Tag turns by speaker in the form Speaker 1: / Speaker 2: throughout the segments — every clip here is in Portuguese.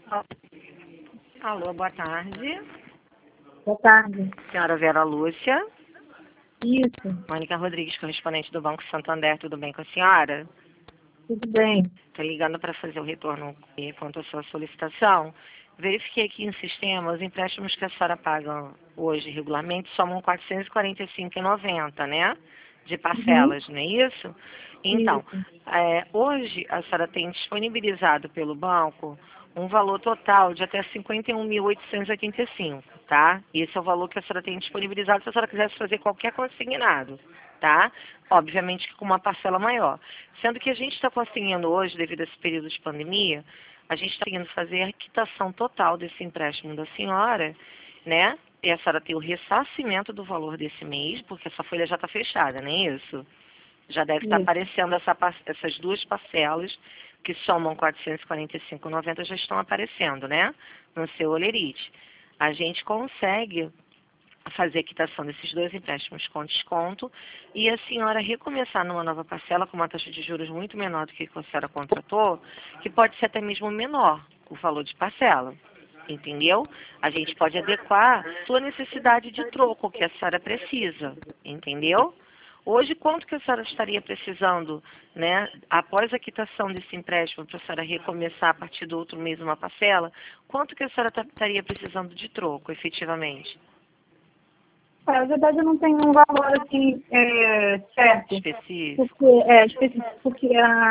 Speaker 1: Alô, boa tarde.
Speaker 2: Boa tarde.
Speaker 1: Senhora Vera Lúcia.
Speaker 2: Isso,
Speaker 1: Mônica Rodrigues, correspondente do Banco Santander, tudo bem com a senhora?
Speaker 2: tudo bem.
Speaker 1: Estou ligando para fazer o retorno quanto à sua solicitação. Verifiquei aqui em sistema, os empréstimos que a senhora paga hoje regularmente somam R$ 445,90, né? De parcelas, não é isso? Então,
Speaker 2: Isso.
Speaker 1: hoje a senhora tem disponibilizado pelo banco um valor total de até 51.885, tá? Esse é o valor que a senhora tem disponibilizado se a senhora quisesse fazer qualquer consignado, tá? Obviamente que com uma parcela maior. Sendo que a gente está conseguindo hoje, devido a esse período de pandemia, a gente está conseguindo fazer a quitação total desse empréstimo da senhora, né? E a senhora tem o ressarcimento do valor desse mês, porque essa folha já está fechada, não é isso? Já deve estar
Speaker 2: Isso.
Speaker 1: aparecendo essas duas parcelas, que somam R$ 445,90, já estão aparecendo, né? No seu olerite. A gente consegue fazer a quitação desses dois empréstimos com desconto e a senhora recomeçar numa nova parcela com uma taxa de juros muito menor do que a senhora contratou, que pode ser até mesmo menor o valor de parcela. Entendeu? A gente pode adequar a sua necessidade de troco que a senhora precisa. Entendeu? Hoje, quanto que a senhora estaria precisando, né, após a quitação desse empréstimo, para a senhora recomeçar a partir do outro mês uma parcela, quanto que a senhora estaria precisando de troco, efetivamente?
Speaker 2: Na verdade, eu não tenho um valor assim certo,
Speaker 1: Específico?
Speaker 2: porque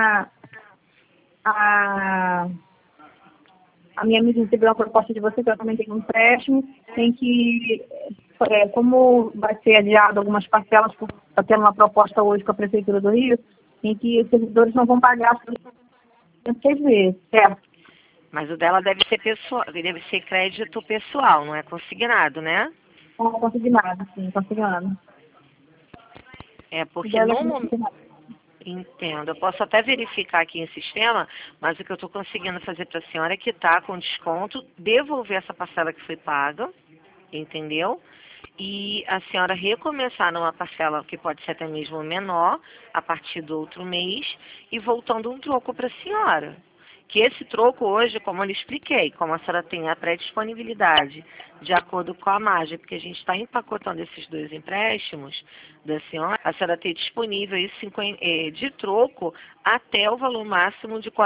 Speaker 2: a, a minha amiga recebeu uma proposta de você, que eu também tenho um empréstimo, tem que, como vai ser adiado algumas parcelas, está tendo uma proposta hoje com a Prefeitura do Rio, em que os servidores não vão pagar por 6 vezes, certo?
Speaker 1: Mas o dela deve ser pessoal, deve ser crédito pessoal, não é consignado, né?
Speaker 2: Não consignado, sim, consignado.
Speaker 1: É
Speaker 2: O
Speaker 1: porque
Speaker 2: dela é
Speaker 1: no momento.
Speaker 2: consignado.
Speaker 1: Entendo. Eu posso até verificar aqui em sistema, mas o que eu estou conseguindo fazer para a senhora é quitar com desconto, devolver essa parcela que foi paga, entendeu? E a senhora recomeçar numa parcela que pode ser até mesmo menor, a partir do outro mês, e voltando um troco para a senhora. Que esse troco hoje, como eu lhe expliquei, como a senhora tem a pré-disponibilidade, de acordo com a margem, porque a gente está empacotando esses dois empréstimos da senhora, a senhora tem disponível aí de troco até o valor máximo de R$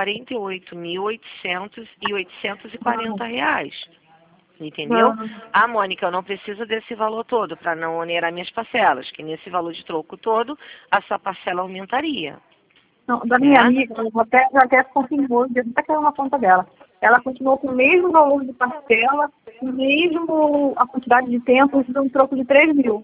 Speaker 1: 48.840 reais. Entendeu?
Speaker 2: Não,
Speaker 1: Ah, Mônica, eu não preciso desse valor todo para não onerar minhas parcelas, que nesse valor de troco todo, a sua parcela aumentaria.
Speaker 2: não, da minha
Speaker 1: Certo?
Speaker 2: amiga, eu até confirmou, eu até caiu na conta dela. Ela continuou com o mesmo valor de parcela, o mesmo a quantidade de tempo, de um troco de 3 mil.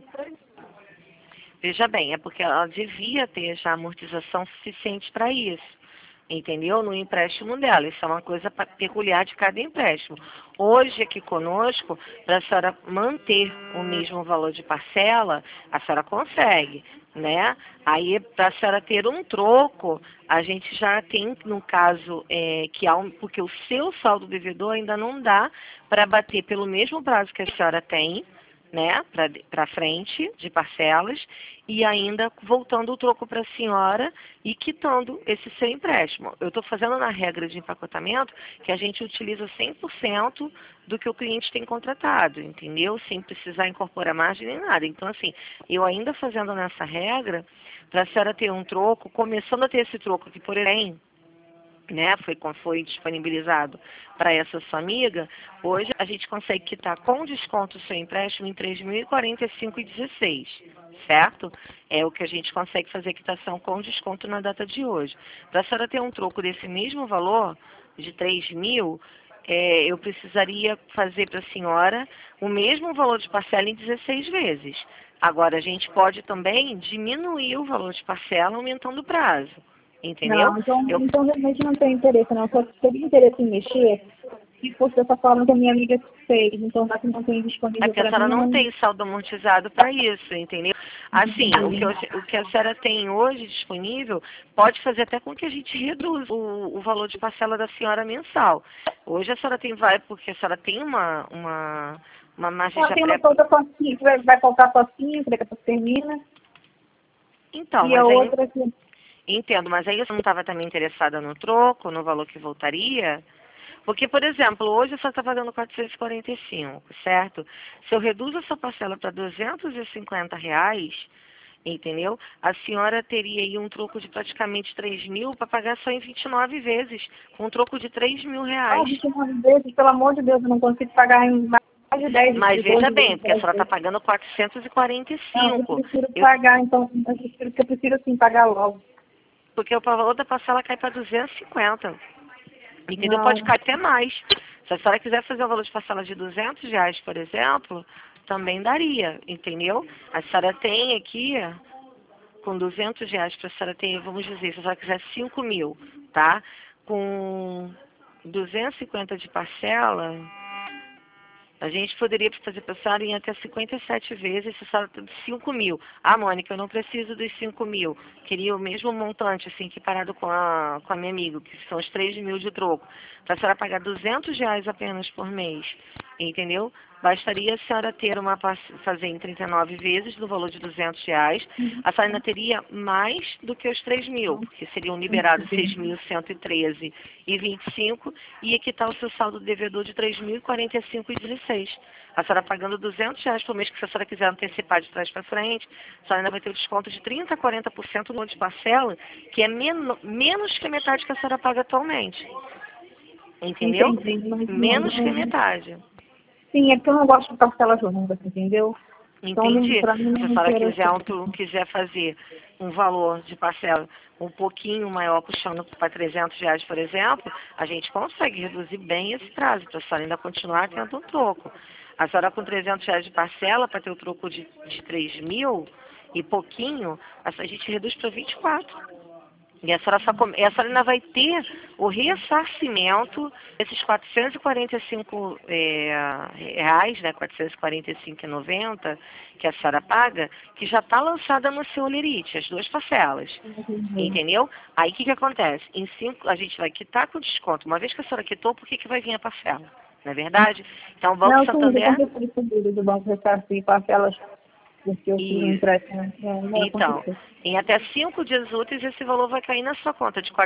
Speaker 1: Veja bem, é porque ela devia ter já amortização suficiente para isso. Entendeu? No empréstimo dela. Isso é uma coisa peculiar de cada empréstimo. Hoje, aqui conosco, para a senhora manter o mesmo valor de parcela, a senhora consegue, né? Aí, para a senhora ter um troco, a gente já tem, no caso, porque o seu saldo devedor ainda não dá para bater pelo mesmo prazo que a senhora tem, né, para frente de parcelas, e ainda voltando o troco para a senhora e quitando esse seu empréstimo. Eu estou fazendo na regra de empacotamento que a gente utiliza 100% do que o cliente tem contratado, entendeu? Sem precisar incorporar margem nem nada. Então, assim, eu ainda fazendo nessa regra, para a senhora ter um troco, começando a ter esse troco aqui, porém, né, foi disponibilizado para essa sua amiga, hoje a gente consegue quitar com desconto o seu empréstimo em R$ 3.045,16, certo? É o que a gente consegue fazer quitação com desconto na data de hoje. Para a senhora ter um troco desse mesmo valor, de 3 mil, eu precisaria fazer para a senhora o mesmo valor de parcela em 16 vezes. Agora, a gente pode também diminuir o valor de parcela aumentando o prazo. Entendeu?
Speaker 2: Não, então realmente não tem interesse, não. Só teria interesse em mexer se fosse dessa forma que a minha amiga fez. Então, já que não tem
Speaker 1: É
Speaker 2: disponível
Speaker 1: que a
Speaker 2: para
Speaker 1: senhora
Speaker 2: mim, eu
Speaker 1: não
Speaker 2: não
Speaker 1: tem saldo amortizado para isso, entendeu? Assim, o que a senhora tem hoje disponível pode fazer até com que a gente reduza o valor de parcela da senhora mensal. Hoje a senhora vai, porque a senhora tem uma margem
Speaker 2: ela
Speaker 1: já
Speaker 2: tem uma
Speaker 1: pré.
Speaker 2: conta só 5, vai faltar só 5, daqui a pouco termina.
Speaker 1: Então,
Speaker 2: E a
Speaker 1: mas aí,
Speaker 2: outra
Speaker 1: entendo, mas aí você não estava também interessada no troco, no valor que voltaria? Porque, por exemplo, hoje você está pagando 445, certo? Se eu reduzo essa parcela para R$ 250, entendeu? A senhora teria aí um troco de praticamente 3.000 para pagar só em 29 vezes, com um troco de R$ 3.000.
Speaker 2: 29 vezes, pelo amor de Deus, eu não consigo pagar em mais de 10
Speaker 1: Mas veja bem, porque a senhora está
Speaker 2: vezes.
Speaker 1: pagando
Speaker 2: Não, eu
Speaker 1: 445.
Speaker 2: prefiro pagar, então, eu prefiro sim pagar logo.
Speaker 1: Porque o valor da parcela cai para 250. Entendeu?
Speaker 2: Não,
Speaker 1: Pode cair até mais. Se a senhora quiser fazer um valor de parcela de R$ 200, por exemplo, também daria, entendeu? A senhora tem aqui, com R$ 200, para a senhora ter, vamos dizer, se a senhora quiser 5.000, tá? Com 250 de parcela, a gente poderia fazer para a senhora em até 57 vezes, se a senhora tem 5.000. Ah, Mônica, eu não preciso dos 5.000. Queria o mesmo montante, assim, equiparado com a minha amiga, que são os 3.000 de troco. Para a senhora pagar R$ 200 apenas por mês, entendeu? Bastaria a senhora ter fazer em 39 vezes, no valor de R$ 200. A senhora ainda teria mais do que os 3.000, porque seriam liberados 6.113,25 e quitar o seu saldo devedor de 3.045,16. A senhora pagando R$ 200 por mês, que se a senhora quiser antecipar de trás para frente, a senhora ainda vai ter o desconto de 30% a 40% no de parcela, que é menos que a metade que a senhora paga atualmente. Entendeu?
Speaker 2: entendi.
Speaker 1: Menos que a metade.
Speaker 2: Sim, é porque eu não gosto de parcelas longas, entendeu? Então,
Speaker 1: Entendi.
Speaker 2: para mim,
Speaker 1: Se a
Speaker 2: não
Speaker 1: senhora
Speaker 2: interessa.
Speaker 1: quiser fazer um valor de parcela um pouquinho maior, puxando para R$ 300, por exemplo, a gente consegue reduzir bem esse prazo, para a senhora ainda continuar tendo um troco. A senhora com R$ 300 de parcela, para ter o troco de 3.000 e pouquinho, a gente reduz para 24. E a senhora, a senhora ainda vai ter o ressarcimento desses R$ 445, reais, né, 445,90, que a senhora paga, que já está lançada no seu Olerite, as duas parcelas. Entendeu? Aí o que acontece? Em 5, a gente vai quitar com desconto. Uma vez que a senhora quitou, por que vai vir a parcela? Não é verdade? Então o Banco
Speaker 2: Não, sim, eu
Speaker 1: Santander.
Speaker 2: comprei seguro do Banco Ressarcir parcelas, porque eu fiz um
Speaker 1: E
Speaker 2: empréstimo. Não
Speaker 1: Então,
Speaker 2: aconteceu.
Speaker 1: em até 5 dias úteis, esse valor vai cair na sua conta de R$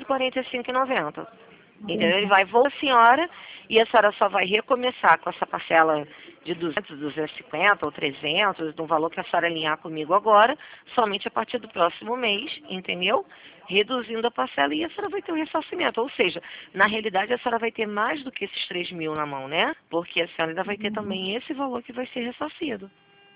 Speaker 1: 445,90. Entendeu? Ele vai voltar a senhora e a senhora só vai recomeçar com essa parcela de 200, 250 ou 300, do valor que a senhora alinhar comigo agora, somente a partir do próximo mês, entendeu? Reduzindo a parcela e a senhora vai ter o ressarcimento. Ou seja, na realidade a senhora vai ter mais do que esses 3.000 na mão, né? Porque a senhora ainda vai ter também esse valor que vai ser ressarcido.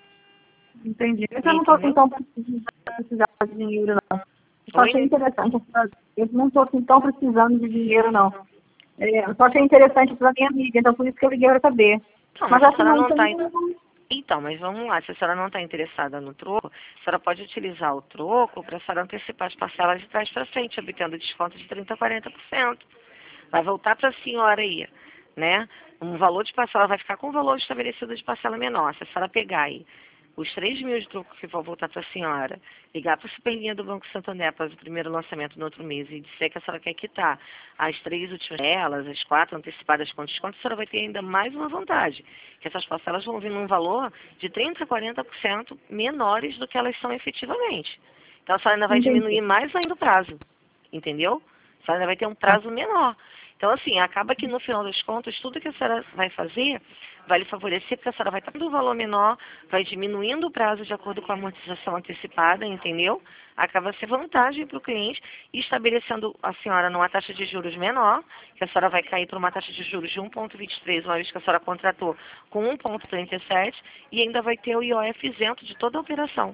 Speaker 2: Entendi. Mas eu não estou assim
Speaker 1: Entendeu?
Speaker 2: tão precisando de dinheiro, não. Eu só achei
Speaker 1: Oi?
Speaker 2: interessante. Eu não estou assim tão precisando de dinheiro, não. Eu só achei interessante para minha amiga, então por isso que eu liguei para saber.
Speaker 1: Não,
Speaker 2: Mas
Speaker 1: mas a
Speaker 2: acho que
Speaker 1: senhora
Speaker 2: não,
Speaker 1: não está.
Speaker 2: também.
Speaker 1: Então, mas vamos lá, se a senhora não está interessada no troco, a senhora pode utilizar o troco para a senhora antecipar as parcelas de trás para frente, obtendo desconto de 30% a 40%. Vai voltar para a senhora aí, né? Um valor de parcela, vai ficar com um valor estabelecido de parcela menor. Se a senhora pegar aí os 3.000 de troco que vão voltar para a senhora, ligar para a Superlinha do Banco Santander após o primeiro lançamento no outro mês e dizer que a senhora quer quitar as 3 últimas delas, as 4 antecipadas com desconto, a senhora vai ter ainda mais uma vantagem, que essas parcelas vão vir num valor de 30% a 40% menores do que elas são efetivamente. Então a senhora ainda vai
Speaker 2: Entendi.
Speaker 1: diminuir mais ainda o prazo, entendeu? A senhora ainda vai ter um prazo menor. Então, assim, acaba que no final das contas, tudo que a senhora vai fazer vai lhe favorecer, porque a senhora vai estar tendo um valor menor, vai diminuindo o prazo de acordo com a amortização antecipada, entendeu? Acaba ser vantagem para o cliente e estabelecendo a senhora numa taxa de juros menor, que a senhora vai cair para uma taxa de juros de 1,23, uma vez que a senhora contratou com 1,37, e ainda vai ter o IOF isento de toda a operação.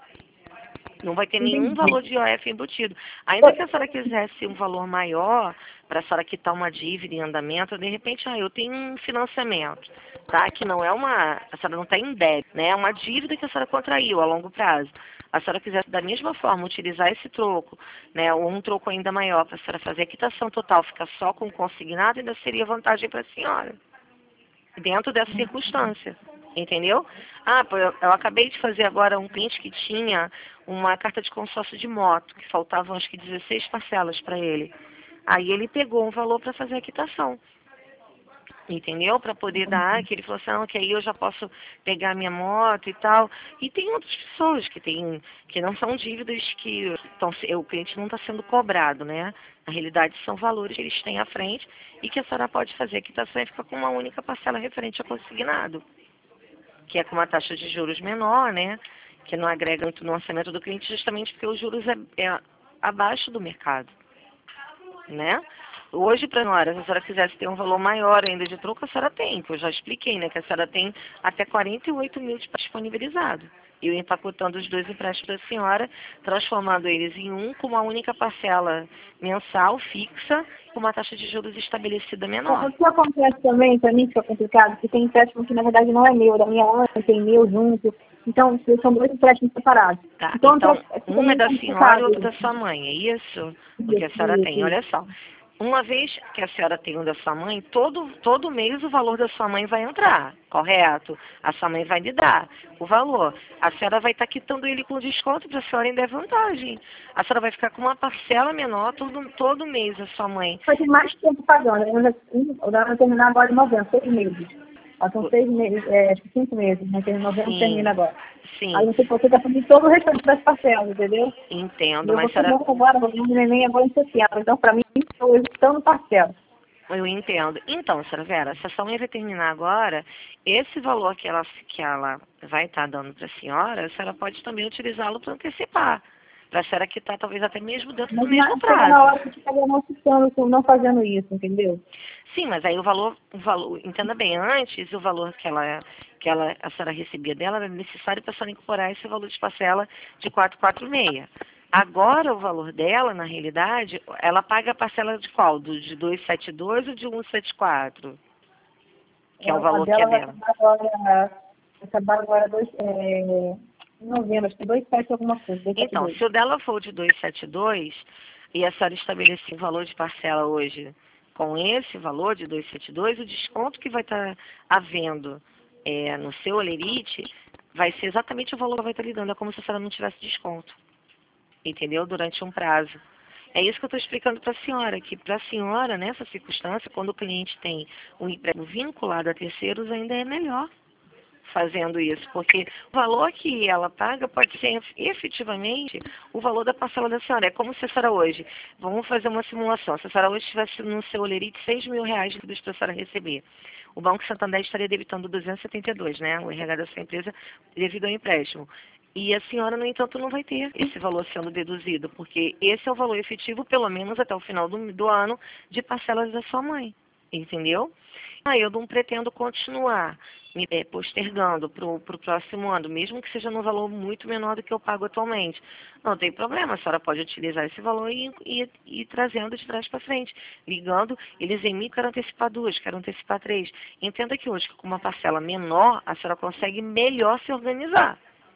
Speaker 1: Não vai ter nenhum
Speaker 2: Entendi.
Speaker 1: valor de IOF embutido. Ainda que a senhora quisesse um valor maior, para a senhora quitar uma dívida em andamento, de repente, eu tenho um financiamento, tá? Que não é a senhora não está em débito, né? É uma dívida que a senhora contraiu a longo prazo. A senhora quisesse, da mesma forma, utilizar esse troco, né? Ou um troco ainda maior, para a senhora fazer a quitação total, ficar só com o consignado, ainda seria vantagem para a senhora dentro dessa circunstância, entendeu? Ah, pô, eu acabei de fazer agora um cliente que tinha uma carta de consórcio de moto, que faltavam acho que 16 parcelas para ele. Aí ele pegou um valor para fazer a quitação. entendeu? Para poder dar, que ele falou assim, não, que aí eu já posso pegar minha moto e tal. E tem outras pessoas que não são dívidas que o cliente não está sendo cobrado, né? Na realidade, são valores que eles têm à frente e que a senhora pode fazer a quitação e ficar com uma única parcela referente ao consignado, que é com uma taxa de juros menor, né? Que não agrega muito no orçamento do cliente, justamente porque os juros é abaixo do mercado, né? Hoje, para a senhora, se a senhora quisesse ter um valor maior ainda de troco, a senhora tem, que eu já expliquei, né? Que a senhora tem até 48 mil disponibilizado. E eu empacotando os dois empréstimos da senhora, transformando eles em um com uma única parcela mensal fixa, com uma taxa de juros estabelecida menor.
Speaker 2: O que acontece também, para mim fica complicado, que tem empréstimo que na verdade não é meu, da minha mãe, tem meu junto. Então, são dois empréstimos separados.
Speaker 1: Tá,
Speaker 2: Então
Speaker 1: um é da senhora e outro da sua mãe, é isso? O que a senhora tem. Olha só. Uma vez que a senhora tem um da sua mãe, todo mês o valor da sua mãe vai entrar, correto? A sua mãe vai lhe dar o valor. A senhora vai estar quitando ele com desconto para a senhora ainda é vantagem. A senhora vai ficar com uma parcela menor todo mês, a sua mãe.
Speaker 2: Vai ter mais tempo pagando. Eu já vou terminar agora em novembro, 6 meses. Faltam 6 meses, 5 meses, mas em novembro termina agora.
Speaker 1: Sim.
Speaker 2: Aí você está fazendo todo o restante das parcelas, entendeu?
Speaker 1: Entendo,
Speaker 2: Eu
Speaker 1: mas
Speaker 2: vou agora, vou ter um neném agora em setembro. Então, para mim, estou evitando parcela.
Speaker 1: Eu entendo. Então, senhora Vera, se a sua mãe vai terminar agora, esse valor que ela vai estar dando para a senhora pode também utilizá-lo para antecipar. Para a senhora quitar talvez até mesmo dentro do mesmo prazo.
Speaker 2: Chega na hora que estaria não fazendo isso, entendeu?
Speaker 1: Sim, mas aí o valor, entenda bem, antes o valor que a senhora recebia dela era necessário para a senhora incorporar esse valor de parcela de 446. Agora o valor dela, na realidade, ela paga a parcela de qual? De 272 ou de 174? Que é o valor que é dela.
Speaker 2: Vai acabar agora em novembro, acho que 2,7 alguma coisa. 272.
Speaker 1: Então, se o dela for de 272 e a senhora estabelecer o valor de parcela hoje com esse valor de 272, o desconto que vai estar havendo no seu Olerite vai ser exatamente o valor que vai estar lhe dando. É como se a senhora não tivesse desconto. Entendeu? Durante um prazo. É isso que eu estou explicando para a senhora, que para a senhora, nessa circunstância, quando o cliente tem um empréstimo vinculado a terceiros, ainda é melhor fazendo isso, porque o valor que ela paga pode ser efetivamente o valor da parcela da senhora. É como se a senhora hoje, vamos fazer uma simulação, se a senhora hoje tivesse no seu Olerite 6 mil reais de para a senhora receber. O Banco Santander estaria debitando 272, né? O RH da sua empresa devido ao empréstimo. E a senhora, no entanto, não vai ter esse valor sendo deduzido, porque esse é o valor efetivo, pelo menos até o final do ano, de parcelas da sua mãe. Entendeu? Aí eu não pretendo continuar me postergando para o próximo ano, mesmo que seja num valor muito menor do que eu pago atualmente. Não tem problema, a senhora pode utilizar esse valor e ir trazendo de trás para frente. Ligando, eles em mim, quero antecipar 2, quero antecipar 3. Entenda que hoje, com uma parcela menor, a senhora consegue melhor se organizar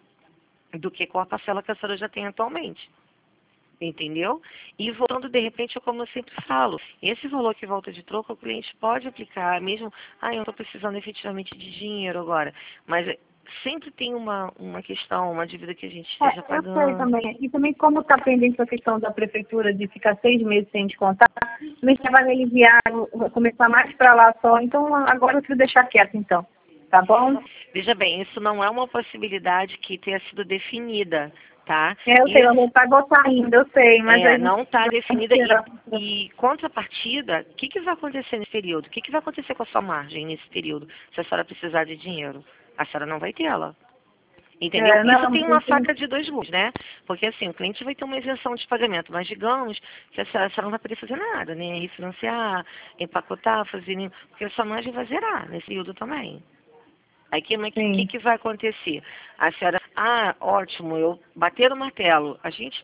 Speaker 1: do que com a parcela que a senhora já tem atualmente. Entendeu? E voltando, de repente, como eu sempre falo, esse valor que volta de troco, o cliente pode aplicar, mesmo, eu não estou precisando efetivamente de dinheiro agora, mas sempre tem uma questão, uma dívida que a gente esteja pagando.
Speaker 2: Eu sei também. E também, como está pendente a questão da prefeitura de ficar 6 meses sem descontar, também você vai me aliviar, começar mais para lá só. Então, agora eu vou deixar quieto, então. Tá bom?
Speaker 1: Veja bem, isso não é uma possibilidade que tenha sido definida, tá?
Speaker 2: Eu sei, eu vou votar ainda, eu sei, mas...
Speaker 1: não está definida. E contrapartida, o que vai acontecer nesse período? O que vai acontecer com a sua margem nesse período, se a senhora precisar de dinheiro? A senhora não vai tê-la. Entendeu? Isso tem uma faca de 2 gumes, né? Porque assim, o cliente vai ter uma isenção de pagamento, mas digamos que a senhora não vai poder fazer nada, né? Refinanciar, empacotar, porque a sua margem vai zerar nesse período também. Aí o que vai acontecer? A senhora, ótimo, eu bater o martelo. A gente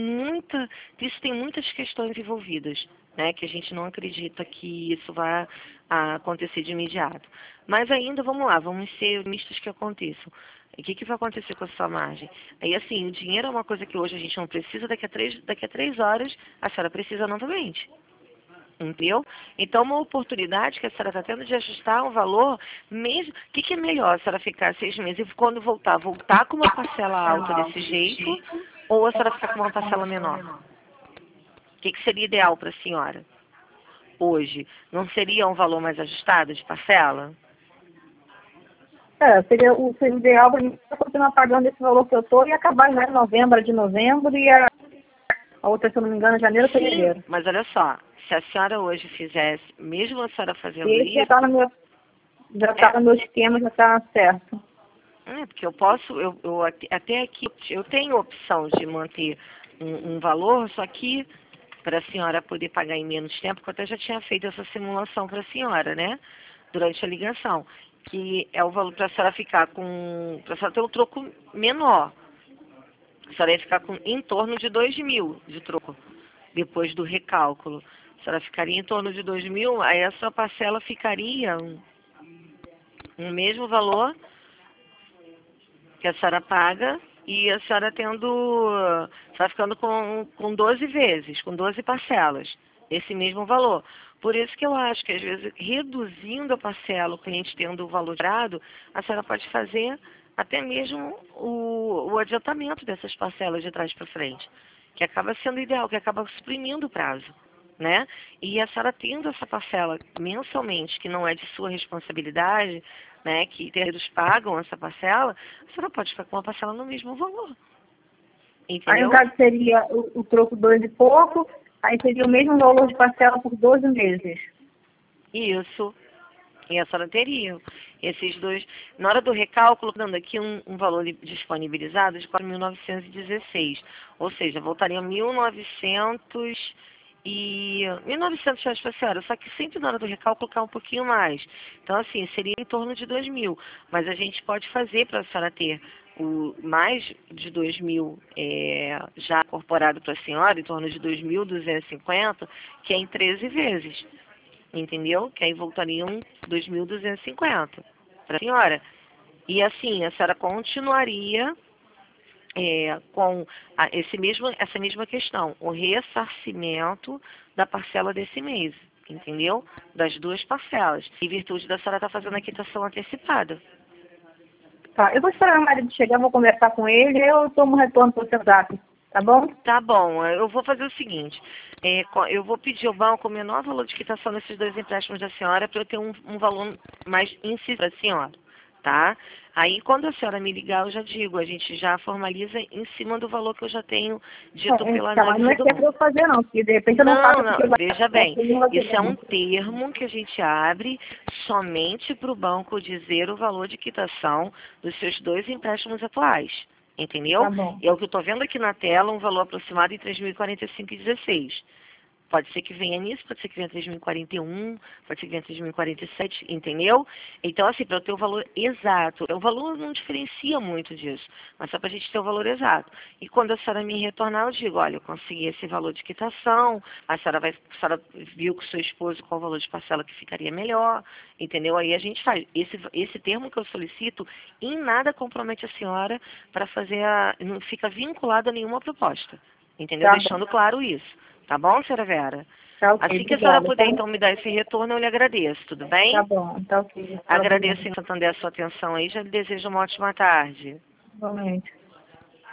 Speaker 1: isso tem muitas questões envolvidas, né? Que a gente não acredita que isso vai acontecer de imediato. Mas ainda, vamos lá, vamos ser mistos que aconteçam. O que vai acontecer com a sua margem? Aí assim, o dinheiro é uma coisa que hoje a gente não precisa, daqui a 3 horas a senhora precisa novamente. Entendeu? Então, uma oportunidade que a senhora está tendo de ajustar um valor, mesmo. O que é melhor? A senhora ficar 6 meses e quando voltar com uma parcela alta desse jeito, ou a senhora ficar com uma parcela menor? O que seria ideal para a senhora? hoje, não seria um valor mais ajustado de parcela?
Speaker 2: Seria ideal para mim continuar pagando esse valor que eu estou e acabar já em novembro, de novembro, e a outra, se eu não me engano, janeiro, fevereiro.
Speaker 1: Mas olha só, se a senhora hoje fizesse, mesmo a senhora fazendo
Speaker 2: Esse já
Speaker 1: isso...
Speaker 2: está no meu, no meu esquema, já está certo.
Speaker 1: Porque eu posso, até aqui, eu tenho a opção de manter um valor, só que para a senhora poder pagar em menos tempo, que eu até já tinha feito essa simulação para a senhora, né? Durante a ligação. Que é o valor para a senhora ficar com. Para a senhora ter um troco menor. A senhora ia ficar com em torno de 2.000 de troco. Depois do recálculo. A senhora ficaria em torno de 2.000, aí a sua parcela ficaria um mesmo valor que a senhora paga e a senhora está ficando com 12 vezes, com 12 parcelas, esse mesmo valor. Por isso que eu acho que, às vezes, reduzindo a parcela, o cliente tendo o valor gerado, a senhora pode fazer até mesmo o adiantamento dessas parcelas de trás para frente, que acaba sendo ideal, que acaba suprimindo o prazo. Né? E a senhora tendo essa parcela mensalmente, que não é de sua responsabilidade, né, que terceiros pagam essa parcela, a senhora pode ficar com uma parcela no mesmo valor.
Speaker 2: Aí,
Speaker 1: Entendeu?
Speaker 2: no caso, seria o troco 2 e pouco, aí seria o mesmo valor de parcela por 12 meses.
Speaker 1: Isso. E a senhora teria esses dois. Na hora do recálculo, dando aqui um valor disponibilizado de 4.916. Ou seja, voltaria a 1.900 reais para a senhora. Só que sempre na hora do recálculo cai um pouquinho mais. Então, assim, seria em torno de 2.000. Mas a gente pode fazer para a senhora ter mais de 2.000 já incorporado para a senhora, em torno de 2.250, que é em 13 vezes. Entendeu? Que aí voltariam 2.250 para a senhora. E assim, a senhora continuaria com essa mesma questão, o ressarcimento da parcela desse mês, entendeu? Das duas parcelas. Em virtude da senhora estar fazendo a quitação antecipada.
Speaker 2: Tá, eu vou esperar meu marido chegar, vou conversar com ele, eu tomo retorno para o seu zap, tá bom?
Speaker 1: Tá bom, eu vou fazer o seguinte, eu vou pedir ao banco o menor valor de quitação nesses dois empréstimos da senhora para eu ter um valor mais incisivo para a senhora, tá? Aí quando a senhora me ligar, eu já digo, a gente já formaliza em cima do valor que eu já tenho dito pela
Speaker 2: Tá, mas não
Speaker 1: análise
Speaker 2: é
Speaker 1: do
Speaker 2: que é para
Speaker 1: banco.
Speaker 2: eu fazer não, porque de repente eu não faço
Speaker 1: Não,
Speaker 2: porque
Speaker 1: veja bem, isso é um termo que a gente abre somente para o banco dizer o valor de quitação dos seus dois empréstimos atuais. Entendeu?
Speaker 2: Tá bom.
Speaker 1: É o que eu estou vendo aqui na tela, um valor aproximado em 3.045,16. Pode ser que venha nisso, pode ser que venha 3.041, pode ser que venha 3.047, entendeu? Então, assim, para eu ter o valor exato, o valor não diferencia muito disso, mas só para a gente ter o valor exato. E quando a senhora me retornar, eu digo, olha, eu consegui esse valor de quitação, a senhora viu com o seu esposo qual o valor de parcela que ficaria melhor, entendeu? Aí a gente faz. Esse termo que eu solicito, em nada compromete a senhora para fazer não fica vinculado a nenhuma proposta, entendeu?
Speaker 2: Tá
Speaker 1: Deixando
Speaker 2: bom.
Speaker 1: claro isso. Tá bom, senhora Vera?
Speaker 2: Tá ok,
Speaker 1: Assim que a senhora
Speaker 2: obrigada.
Speaker 1: puder,
Speaker 2: Tá,
Speaker 1: então, me dar esse retorno, eu lhe agradeço, tudo
Speaker 2: tá
Speaker 1: bem?
Speaker 2: bom, tá ok.
Speaker 1: Agradeço, em Santander, a sua atenção aí. Já lhe desejo uma ótima tarde.
Speaker 2: Igualmente.